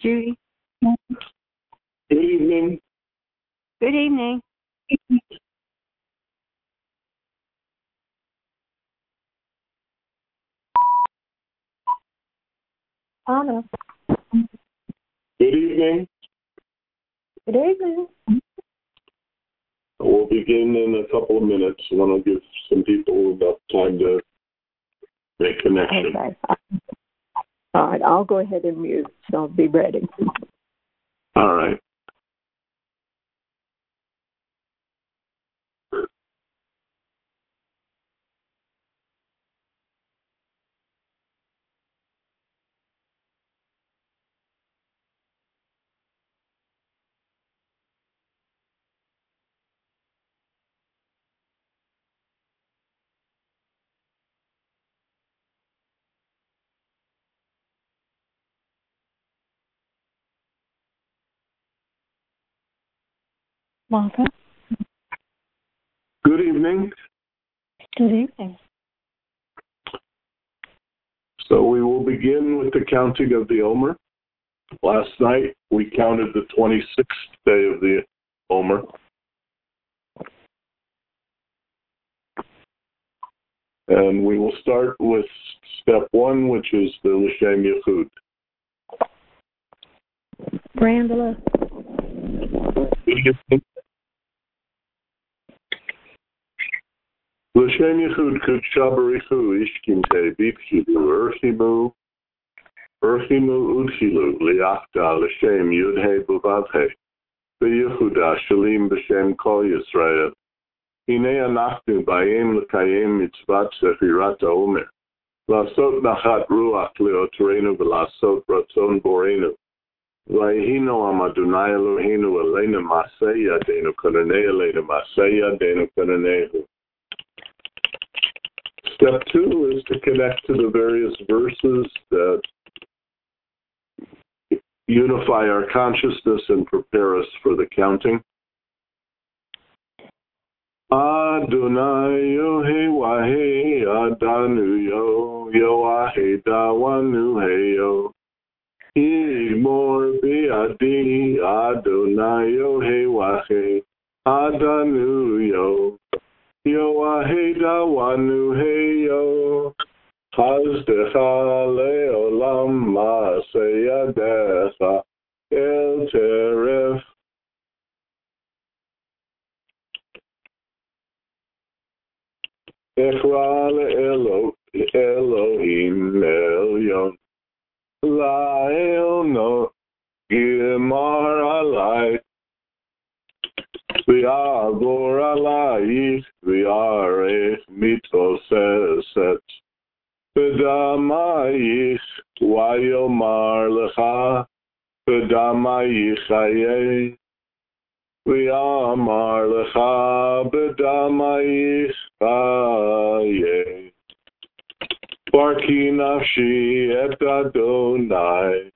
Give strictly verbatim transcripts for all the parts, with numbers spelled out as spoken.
Judy. Good evening. Good evening. Anna. Good evening. Good evening. We'll begin in a couple of minutes. I want to give some people enough time to make connection. Okay. All right, I'll go ahead and mute, so I'll be ready. All right. Martha? Good evening. Good evening. So we will begin with the counting of the Omer. Last night we counted the twenty-sixth day of the Omer. And we will start with step one, which is the L'Shem Yichud. Brandela. Good evening. L'Shem Yichud Kudsha Barichu Ishkinte Bipchilu Urchimu Urchimu Udchilu Liachta L'Shem Yudhe Buvavhe B'Yehuda Shalim B'Shem Kol Yisrael Hinei Anachnu Bayim L'Kayim Mitzvat Sefirat HaOmer L'Asot Nachat Ruach Leotrenu V'Lasot Ratzon Borenu V'Yehino Am Adonai Eloheinu Elena Masei Yadenu Konanei Elena Masei Yadenu Konanehu. Step two is to connect to the various verses that unify our consciousness and prepare us for the counting. Adonai Yohewahe Adanu Yo Yoahe Dawanu Heyo Imor Biadi Adonai Yohewahe Adanu Yo Yoahe Dawanu Heyo Hazdecha Leolam Maseyadecha El Teref. Echra Elo Elohim Elyon Lael No Gimar Alai V'yavor Alayich V'yarech Mitoseset V'damayich V'yomar Lecha V'damayich Hayeh V'yamar Lecha V'damayich Hayeh Barki Nafshi Et Adonai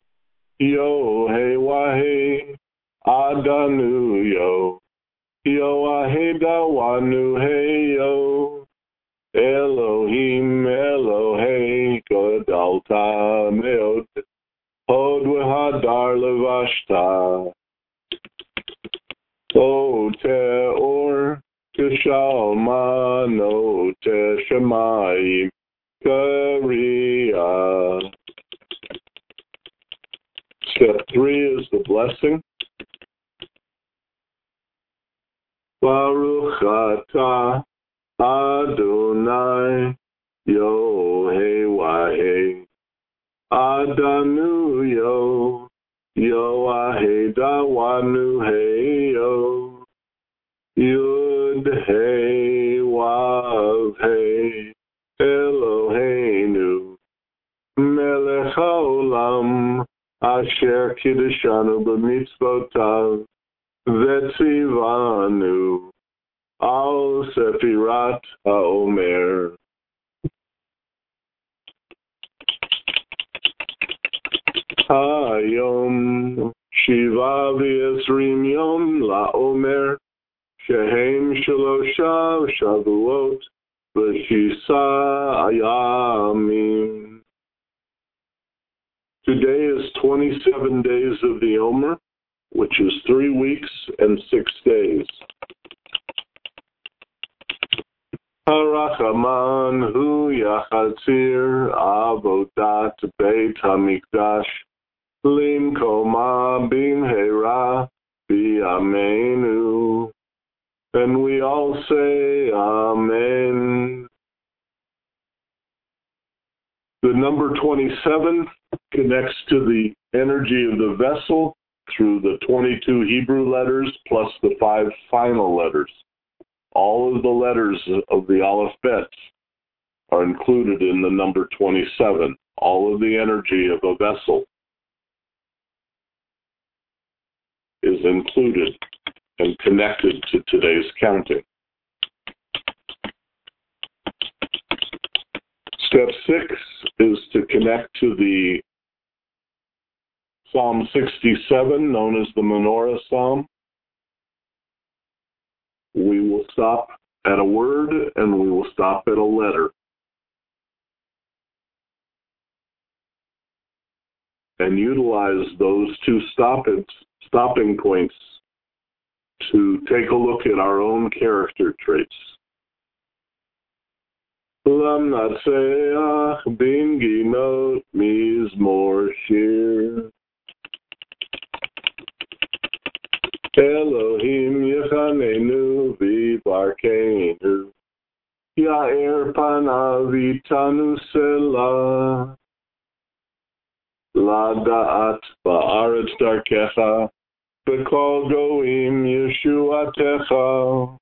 Yohewahe Adanu Yo Yoahe Dawanu Heyo Elohim Elohe Godalta Meot Hod V'Hadar Levashta O Teor Kishalma No Te Shemayim Kariya. Step three is the blessing. Baruch atah Adonai Yohewahe Adanu Yo Yoahe Dawanu Heyo Yud He Wav He Eloheinu Melech HaOlam Asher Kiddushanu B'mitzvotav Vetzivanu Al Sefirat HaOmer. Hayom Shiva V'Yesrim Yom LaOmer Shehem Shalosha Shavuot V'Shisa Ayamim. Today is twenty-seven days of the Omer, which is three weeks and six days. Harachaman hu yachatzir avodat beit hamikdash limkoma bimhera b'yameinu. And we all say Amen. The number twenty-seven connects to the energy of the vessel through the twenty-two Hebrew letters plus the five final letters. All of the letters of the alphabet are included in the number twenty-seven. All of the energy of a vessel is included and connected to today's counting. Step six is to connect to the Psalm sixty-seven, known as the Menorah Psalm. We will stop at a word and we will stop at a letter. And utilize those two stoppage, stopping points to take a look at our own character traits. Lamnatseach bin ginot mizmor shir Elohim yechanenu v'barkeinu Ya'er panav itanu selah Lada'at ba'aretz darkecha B'kol goim yeshuatecha.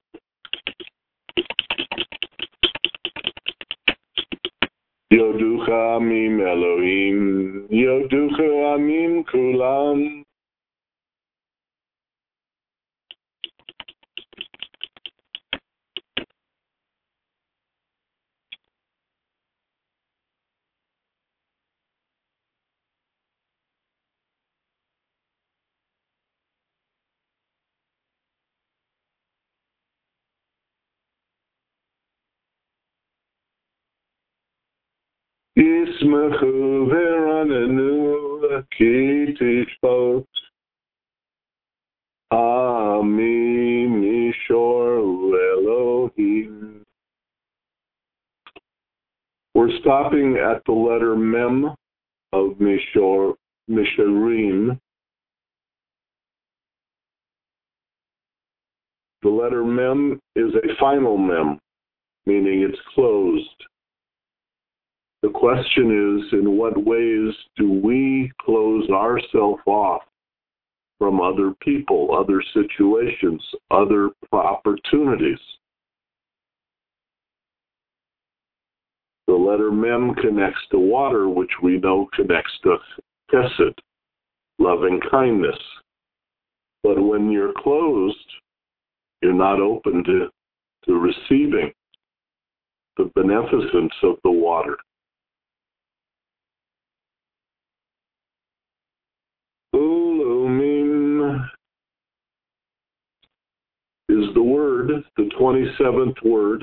Yoducha amim Elohim, Yoducha amim kulam. Yismechu v'ranenu ki tishpot Ami mishor Elohim. We're stopping at the letter Mem of Mishor, Mishorim. The letter Mem is a final Mem, meaning it's closed. The question is, in what ways do we close ourselves off from other people, other situations, other opportunities? The letter Mem connects to water, which we know connects to Chesed, loving kindness. But when you're closed, you're not open to, to receiving the beneficence of the water. Ulumim is the word, the twenty-seventh word.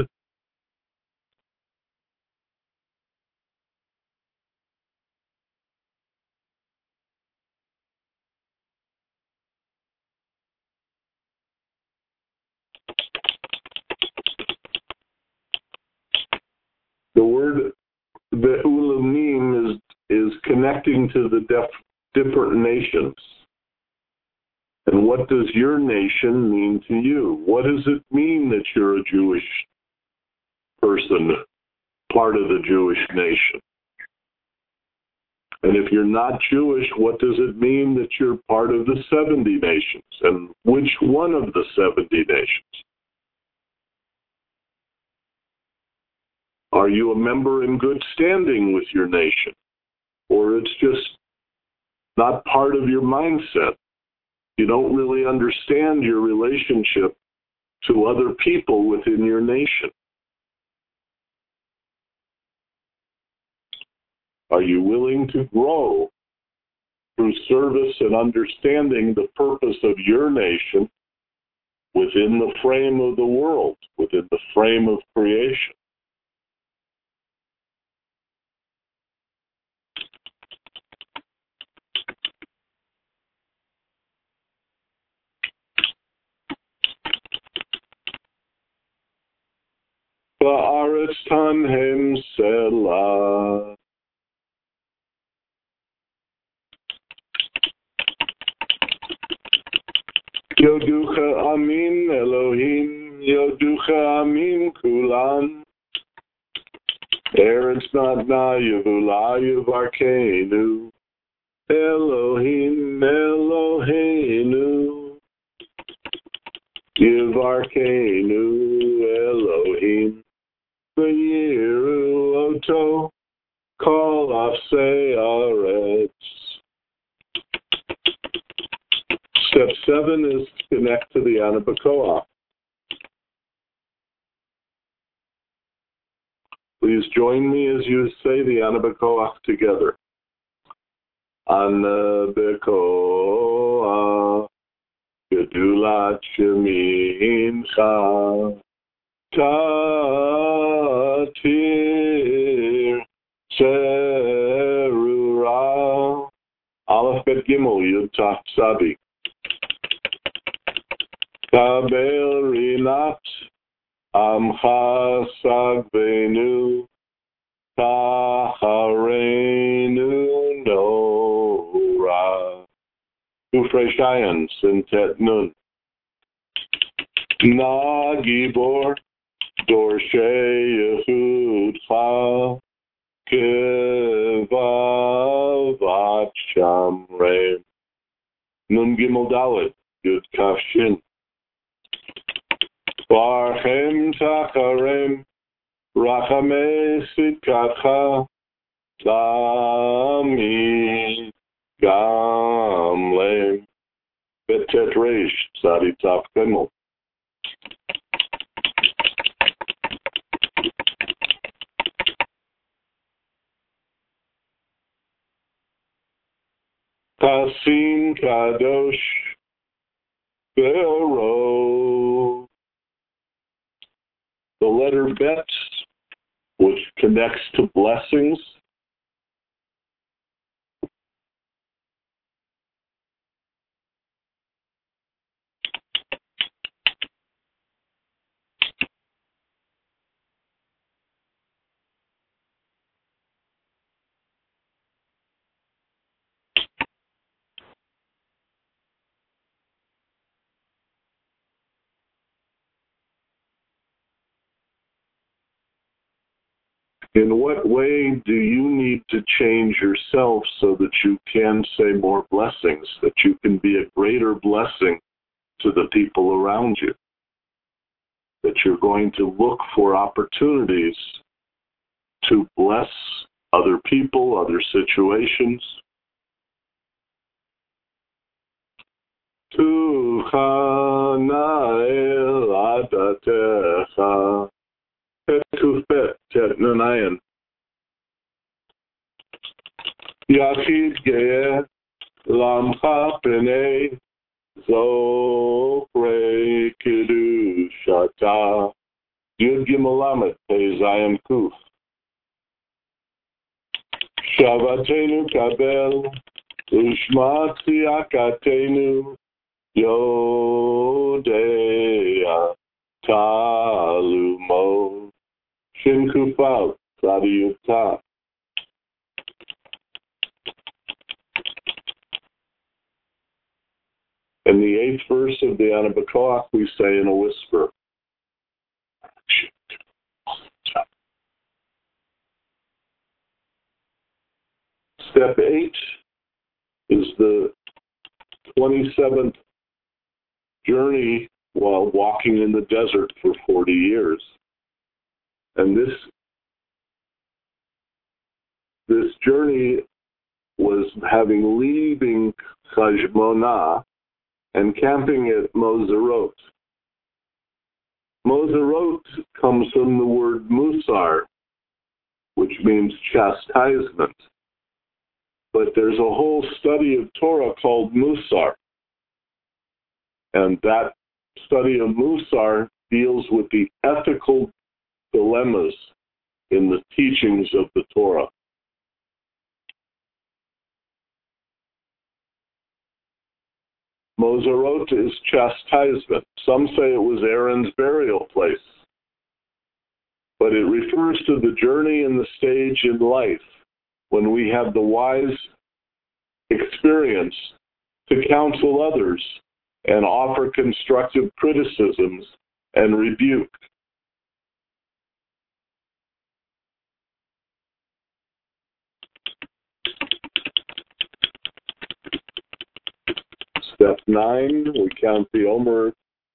The word, the Ulumim is, is connecting to the def, different nations. And what does your nation mean to you? What does it mean that you're a Jewish person, part of the Jewish nation? And if you're not Jewish, what does it mean that you're part of the seventy nations? And which one of the seventy nations? Are you a member in good standing with your nation? Or it's just not part of your mindset? You don't really understand your relationship to other people within your nation. Are you willing to grow through service and understanding the purpose of your nation within the frame of the world, within the frame of creation? Ba'aretz tanhem selah. Yoducha amin Elohim, Yoducha amin kulam. Eretz natna yevula yevarkeinu, Elohim Eloheinu, yevarkeinu Elohim, v'yiru oto kol afsei aretz. Step seven is to connect to the Ana B'Koach. Please join me as you say the Ana B'Koach together. Ana B'Koach, Gedulat Shemincha, Tatir Serura, Aleph Bet Gimel Yud Taf Tzadik. Kabel Rinat Amcha Sagvenu Tachareinu Nora Ufreshayan Sintet Nun Na Gibor Dorshe Yehudcha Kevavat Shamre Nun Gimel Dalet Yud Kaf Shin Barchem Tacharem Rachamei Sidkatcha Tami Gamlem Betet Reish Tzadi Taf Gimel. Tasim Kadosh Bero. The letter Bet, which connects to blessings. In what way do you need to change yourself so that you can say more blessings, that you can be a greater blessing to the people around you? That you're going to look for opportunities to bless other people, other situations. Tu chanael adatecha. Petufet tetnanayan. Yachid ge'eh lamcha penei zokre kedushata. Yud Gimel Lamed Pei Zayin Kuf. Shavatenu kabel ushma tziyakatenu yodea talumo. Shin Kufal, Tzadi Yutta. In the eighth verse of the Ana B'Koach, we say in a whisper. Step eight is the twenty-seventh journey while walking in the desert for forty years. And this this journey was having leaving Chajmonah and camping at Mozerot. Mozerot comes from the word Musar, which means chastisement. But there's a whole study of Torah called Musar. And that study of Musar deals with the ethical dilemmas in the teachings of the Torah. Mozerot is chastisement. Some say it was Aaron's burial place. but it refers to the journey and the stage in life when we have the wise experience to counsel others and offer constructive criticisms and rebuke. Step nine, we count the Omer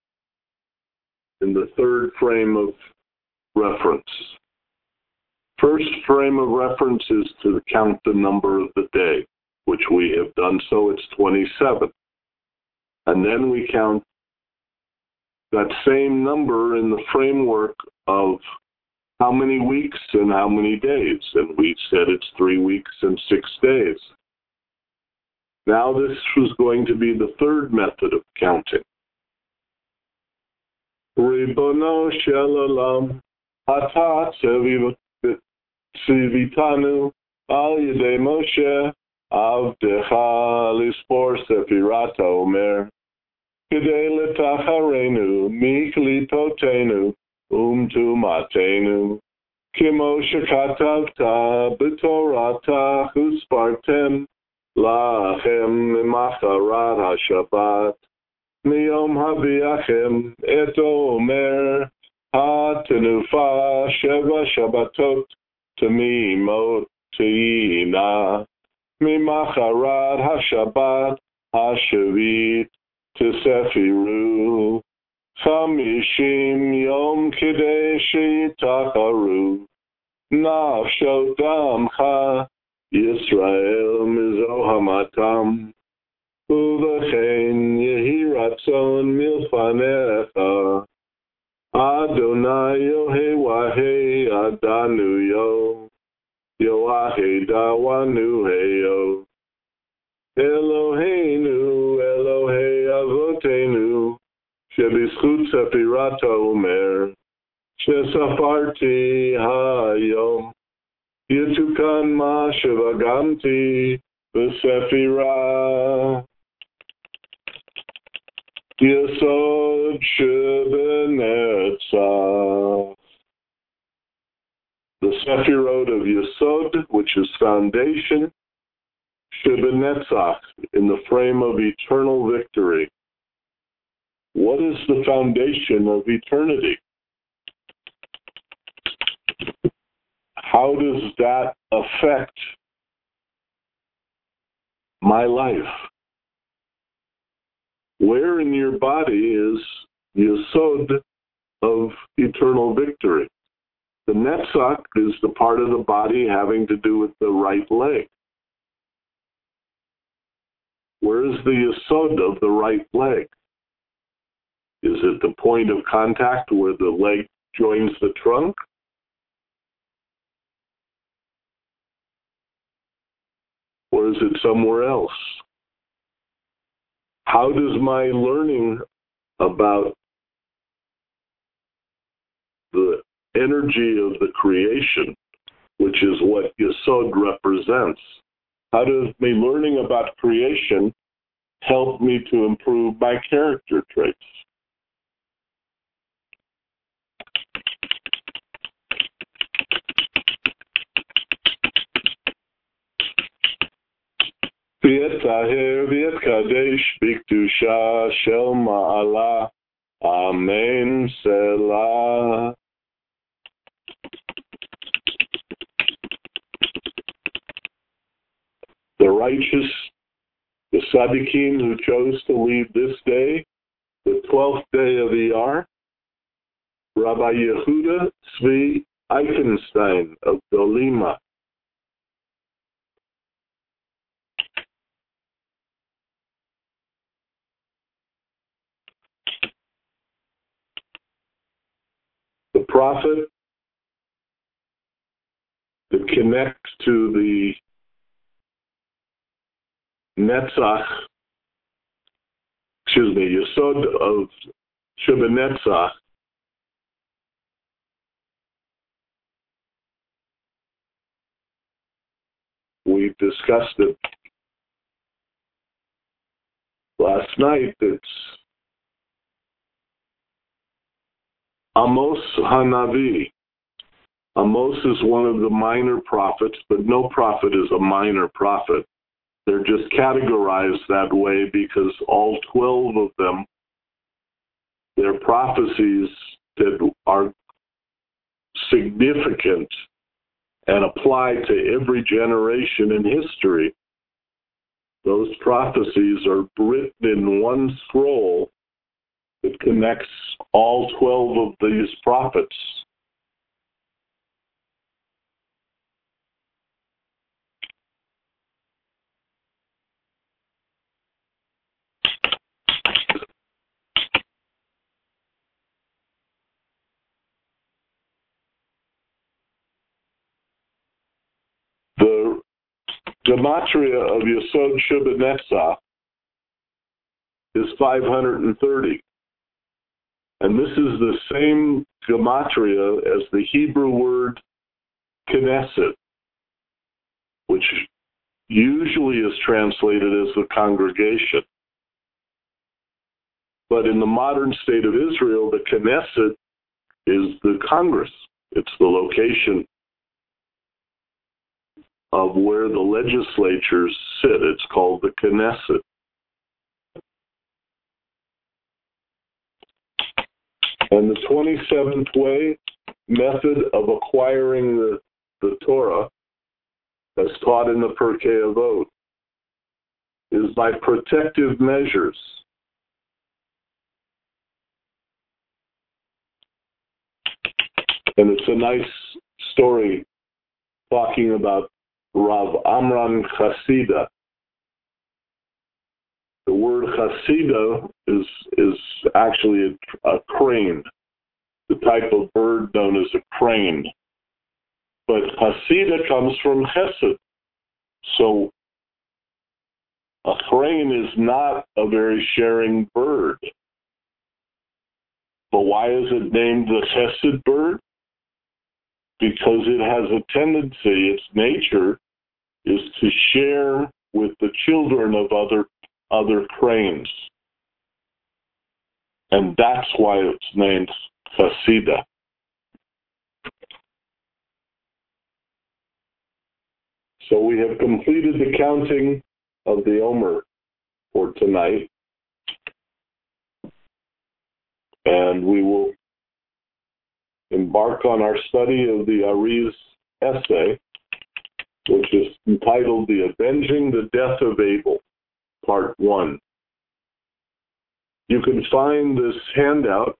in the third frame of reference. First frame of reference is to count the number of the day, which we have done so, it's twenty-seven. And then we count that same number in the framework of how many weeks and how many days. And we said it's three weeks and six days. Now this was going to be the third method of counting. Ribono shel olam, ata tzivitanu al yedei Moshe avdecha lispor sefirat haomer kedei letacharenu miklipotenu umtumatenu kimo shekatavta b'torata uspartem lachem mimacharat haShabbat miyom haviachem et omer hatenufa sheva shabbatot temimot teina mimacharat haShabbat hashavit tesefiru chamishim yom kidei sheyitacharu nafshot amcha Yisrael mizohamatam uvechen yehi ratzon milfanecha Adonai yohei adanu yo yoahei dawanu heyo Eloheinu Elohei avotenu shebizchut sefirat haomer shesafarti hayom Yitukan ma shevagamti v'sefira Yesod shebenetzach. The Sefirot of Yesod, which is foundation, shebenetzach, in the frame of eternal victory. What is the foundation of eternity? How does that affect my life? Where in your body is the Yesod of eternal victory? The Netzach is the part of the body having to do with the right leg. Where is the Yesod of the right leg? Is it the point of contact where the leg joins the trunk? Or is it somewhere else? How does my learning about the energy of the creation, which is what Yesod represents, how does me learning about creation help me to improve my character traits? V'et taher v'et kadesh b'kedusha shel ma'ala. Amen. Selah. The righteous, the Tzaddikim who chose to leave this day, the twelfth day of Iyar, Rabbi Yehuda Tzvi Eichenstein of Dolima. The prophet that connects to the Netzach, excuse me, Yesod of Shebenetzach, we discussed it last night. It's Amos Hanavi. Amos is one of the minor prophets, but no prophet is a minor prophet. They're just categorized that way because all twelve of them, their prophecies that are significant and apply to every generation in history. Those prophecies are written in one scroll that connects all twelve of these prophets. The gematria of Yesod Shubanetzah is five hundred thirty. And this is the same gematria as the Hebrew word Knesset, which usually is translated as the congregation. But in the modern state of Israel, the Knesset is the Congress. It's the location of where the legislatures sit. It's called the Knesset. And the twenty-seventh way method of acquiring the, the Torah, as taught in the Pirkei Avot, is by protective measures. And it's a nice story talking about Rav Amram Chasida. The word Chasida is is actually a, a crane, the type of bird known as a crane. But Chasida comes from Chesed. So a crane is not a very sharing bird. But why is it named the Chesed bird? Because it has a tendency, its nature is to share with the children of other other cranes. And that's why it's named Chasida. So we have completed the counting of the Omer for tonight. And we will embark on our study of the Ari's essay, which is entitled The Avenging the Death of Abel, Part one. You can find this handout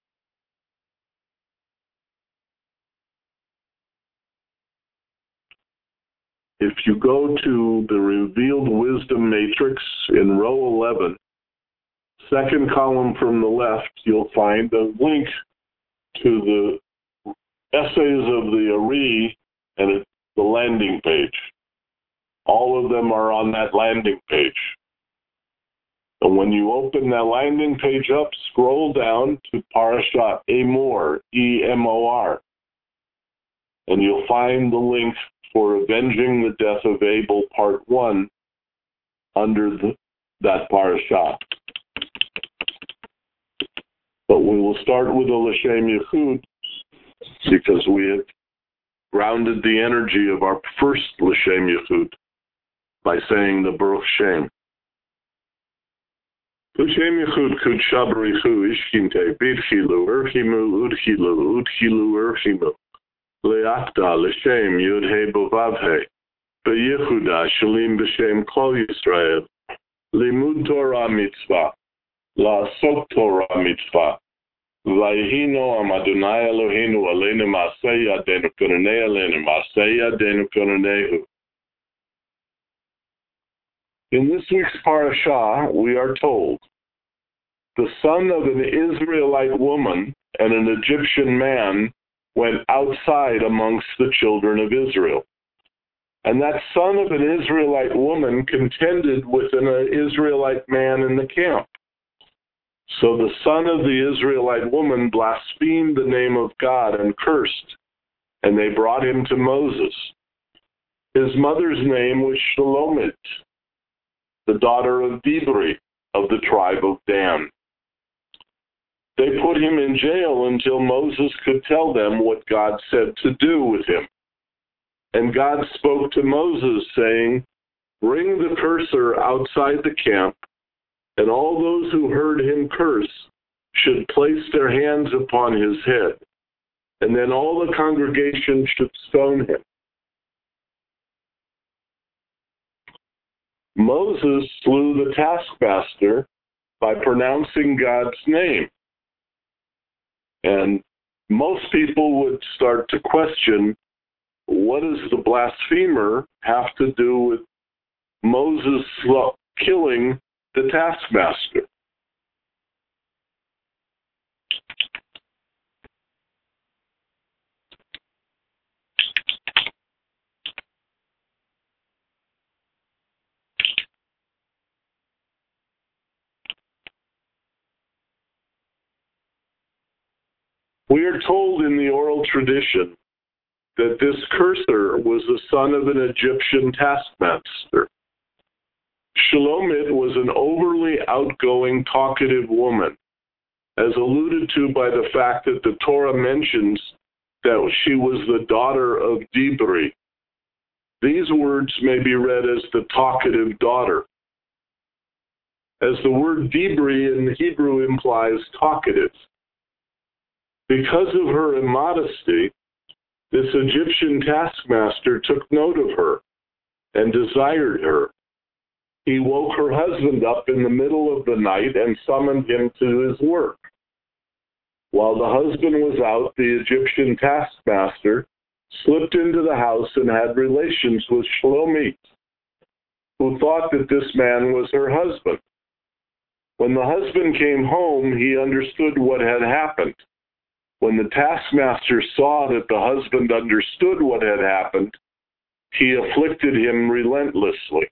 if you go to the Revealed Wisdom Matrix in row eleven, second column from the left, you'll find a link to the essays of the Ari and it's the landing page. All of them are on that landing page. And when you open that landing page up, scroll down to Parashat Emor, E M O R, and you'll find the link for Avenging the Death of Abel, Part one, under the, that parashat. But we will start with the L'Shem Yichud, because we have grounded the energy of our first L'Shem Yichud by saying the Baruch Shem. L'Shem Yichud Kudsha Barichu Ishkinte Bidchilu Erchimu Udchilu Udchilu Erchimu Leakta L'Shem Yud He Bovav He Beyichuda Shalim B'Shem Kol Yisrael Limud Torah Mitzvah La'asok Torah Mitzvah Vayhino Am Adonai Eloheinu Aleinu Ma'aseh Yadenu Koronei Aleinu Ma'aseh Yadenu Koronehu. In this week's parashah, we are told, the son of an Israelite woman and an Egyptian man went outside amongst the children of Israel. And that son of an Israelite woman contended with an Israelite man in the camp. So the son of the Israelite woman blasphemed the name of God and cursed, and they brought him to Moses. His mother's name was Shalomit, the daughter of Dibri of the tribe of Dan. They put him in jail until Moses could tell them what God said to do with him. And God spoke to Moses, saying, "Bring the curser outside the camp, and all those who heard him curse should place their hands upon his head, and then all the congregation should stone him." Moses slew the taskmaster by pronouncing God's name. And most people would start to question, what does the blasphemer have to do with Moses killing the taskmaster? We are told in the oral tradition that this cursor was the son of an Egyptian taskmaster. Shalomit was an overly outgoing, talkative woman, as alluded to by the fact that the Torah mentions that she was the daughter of Dibri. These words may be read as the talkative daughter, as the word Dibri in Hebrew implies talkative. Because of her immodesty, this Egyptian taskmaster took note of her and desired her. He woke her husband up in the middle of the night and summoned him to his work. While the husband was out, the Egyptian taskmaster slipped into the house and had relations with Shalomit, who thought that this man was her husband. When the husband came home, he understood what had happened. When the taskmaster saw that the husband understood what had happened, he afflicted him relentlessly.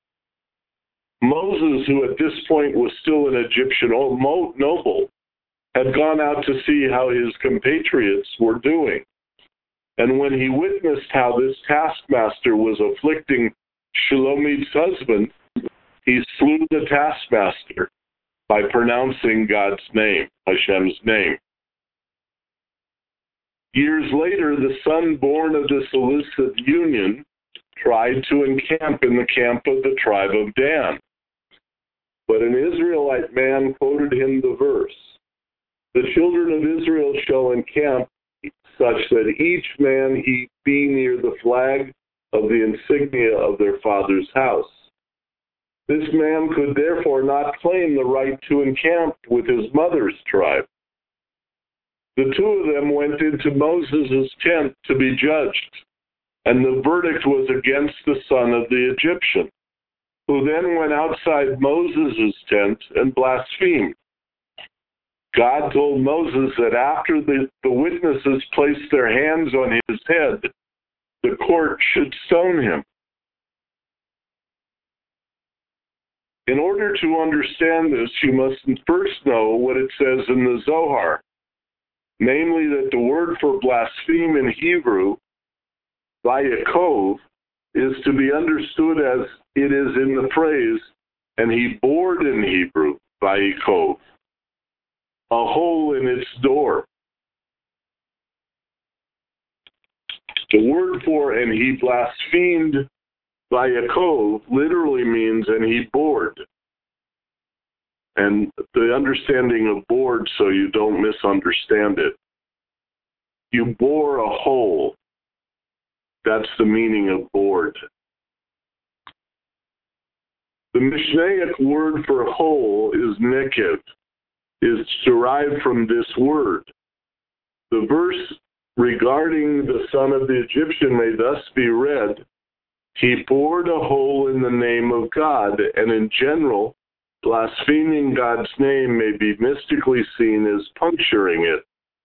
Moses, who at this point was still an Egyptian noble, had gone out to see how his compatriots were doing. And when he witnessed how this taskmaster was afflicting Shalomit's husband, he slew the taskmaster by pronouncing God's name, Hashem's name. Years later, the son born of this illicit union tried to encamp in the camp of the tribe of Dan. But an Israelite man quoted him the verse, "The children of Israel shall encamp such that each man he be near the flag of the insignia of their father's house." This man could therefore not claim the right to encamp with his mother's tribe. The two of them went into Moses' tent to be judged, and the verdict was against the son of the Egyptian, who then went outside Moses' tent and blasphemed. God told Moses that after the, the witnesses placed their hands on his head, the court should stone him. In order to understand this, you must first know what it says in the Zohar, namely that the word for blaspheme in Hebrew, vayakov, is to be understood as it is in the phrase, and he bored in Hebrew, vayakov, a hole in its door. The word for and he blasphemed, vayakov, literally means and he bored. And the understanding of bored, so you don't misunderstand it. You bore a hole. That's the meaning of bored. The Mishnaic word for hole is nekev, is derived from this word. The verse regarding the son of the Egyptian may thus be read, "He bored a hole in the name of God," and in general, blaspheming God's name may be mystically seen as puncturing it.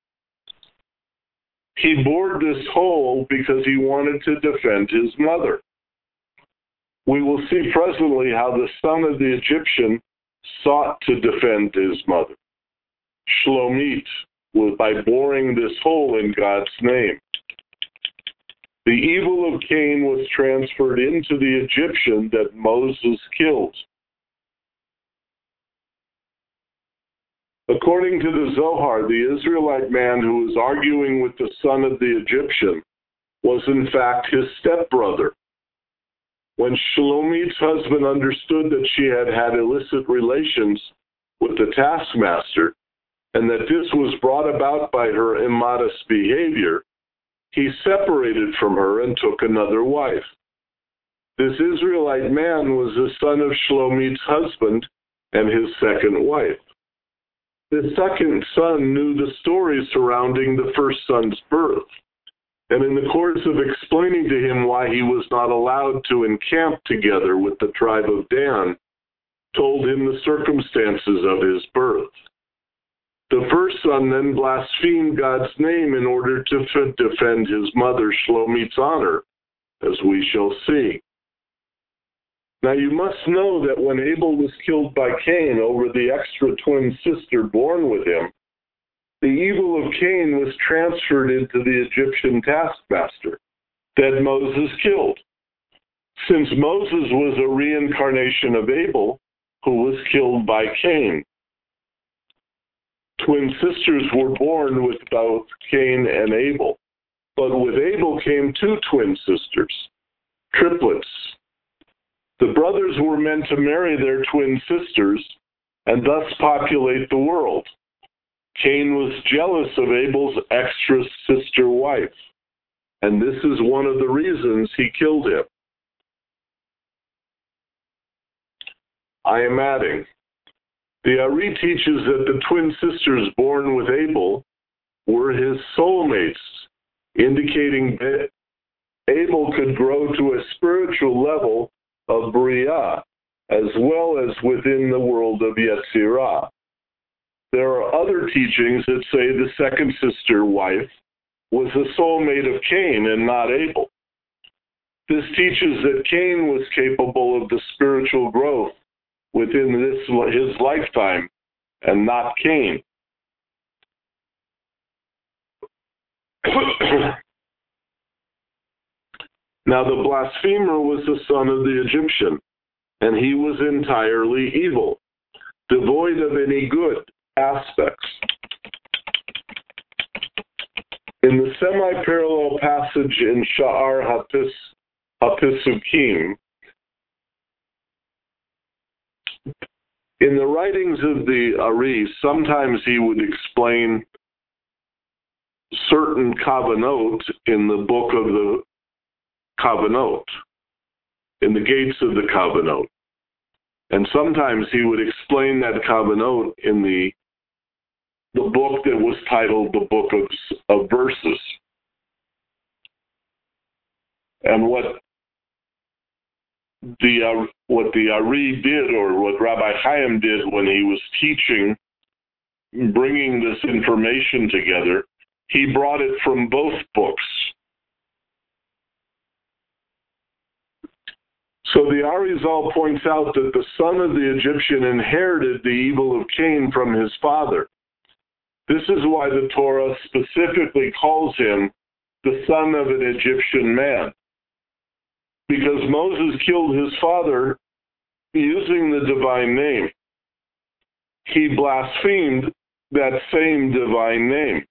He bored this hole because he wanted to defend his mother. We will see presently how the son of the Egyptian sought to defend his mother, Shlomit, was by boring this hole in God's name. The evil of Cain was transferred into the Egyptian that Moses killed. According to the Zohar, the Israelite man who was arguing with the son of the Egyptian was in fact his stepbrother. When Shlomit's husband understood that she had had illicit relations with the taskmaster, and that this was brought about by her immodest behavior, he separated from her and took another wife. This Israelite man was the son of Shlomit's husband and his second wife. The second son knew the story surrounding the first son's birth, and in the course of explaining to him why he was not allowed to encamp together with the tribe of Dan, told him the circumstances of his birth. The first son then blasphemed God's name in order to f- defend his mother Shlomit's honor, as we shall see. Now you must know that when Abel was killed by Cain over the extra twin sister born with him, the evil of Cain was transferred into the Egyptian taskmaster that Moses killed, since Moses was a reincarnation of Abel, who was killed by Cain. Twin sisters were born with both Cain and Abel, but with Abel came two twin sisters, triplets. The brothers were meant to marry their twin sisters and thus populate the world. Cain was jealous of Abel's extra sister wife, and this is one of the reasons he killed him. I am adding, the Ari teaches that the twin sisters born with Abel were his soulmates, indicating that Abel could grow to a spiritual level of Bria, as well as within the world of Yetzirah. There are other teachings that say the second sister wife was a soulmate of Cain and not Abel. This teaches that Cain was capable of the spiritual growth within this, his lifetime, and not Cain. Now the blasphemer was the son of the Egyptian, and he was entirely evil, devoid of any good aspects. In the semi-parallel passage in Sha'ar Hapis, Hapisukim, in the writings of the Ari, sometimes he would explain certain kavanot in the book of the kavanot, in the gates of the kavanot. And sometimes he would explain that kavanot in the the book that was titled the Book of, of Verses. And what the uh, what the Ari did, or what Rabbi Chaim did when he was teaching, bringing this information together, he brought it from both books. So the Arizal points out that the son of the Egyptian inherited the evil of Cain from his father. This is why the Torah specifically calls him the son of an Egyptian man, because Moses killed his father using the divine name. He blasphemed that same divine name.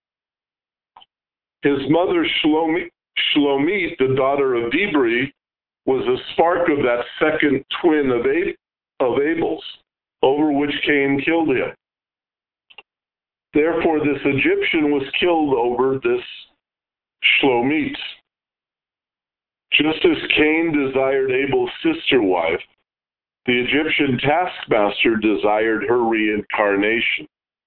His mother Shlomit, Shlomit, the daughter of Dibri, was a spark of that second twin of, Ab- of Abel's, over which Cain killed him. Therefore, this Egyptian was killed over this Shlomit. Just as Cain desired Abel's sister wife, the Egyptian taskmaster desired her reincarnation.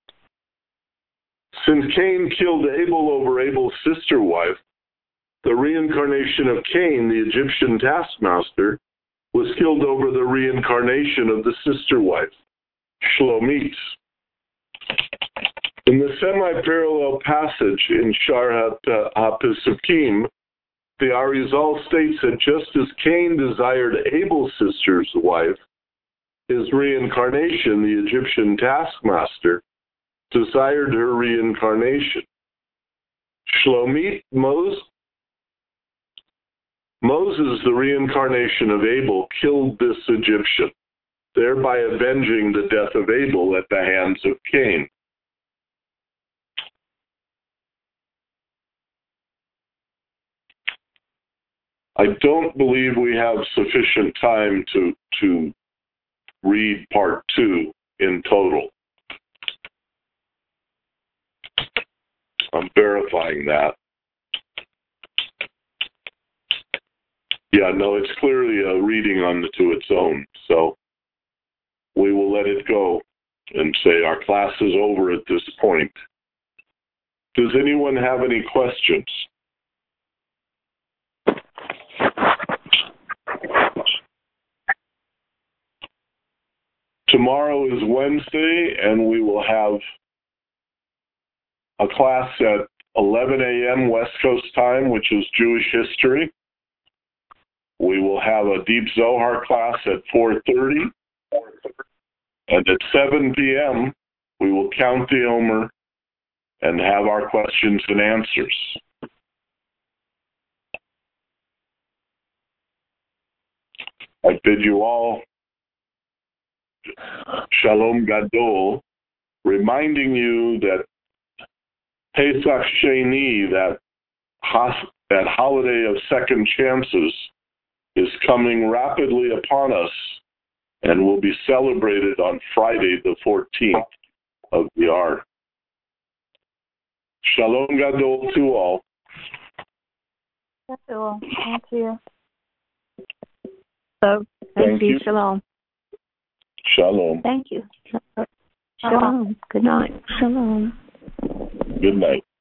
Since Cain killed Abel over Abel's sister wife, the reincarnation of Cain, the Egyptian taskmaster, was killed over the reincarnation of the sister wife, Shlomit. In the semi-parallel passage in Sha'ar HaPisukim, the Arizal states that just as Cain desired Abel's sister's wife, his reincarnation, the Egyptian taskmaster, desired her reincarnation. Shlomit, Moses, Moses, the reincarnation of Abel, killed this Egyptian. thereby avenging the death of Abel at the hands of Cain. I don't believe we have sufficient time to, to read part two in total. I'm verifying that. Yeah, no, it's clearly a reading unto its own, so we will let it go and say our class is over at this point. Does anyone have any questions? Tomorrow is Wednesday, and we will have a class at eleven a.m. West Coast time, which is Jewish history. We will have a Deep Zohar class at four thirty. And at seven p.m., we will count the Omer and have our questions and answers. I bid you all Shalom Gadol, reminding you that Pesach Sheni, that, hos- that holiday of second chances, is coming rapidly upon us and will be celebrated on Friday the fourteenth of the Iyar. Shalom Gadol to all. Gadol. Thank you. So, thank, thank you. you. Shalom. Shalom. Thank you. Shalom. Good night. Shalom. Good night.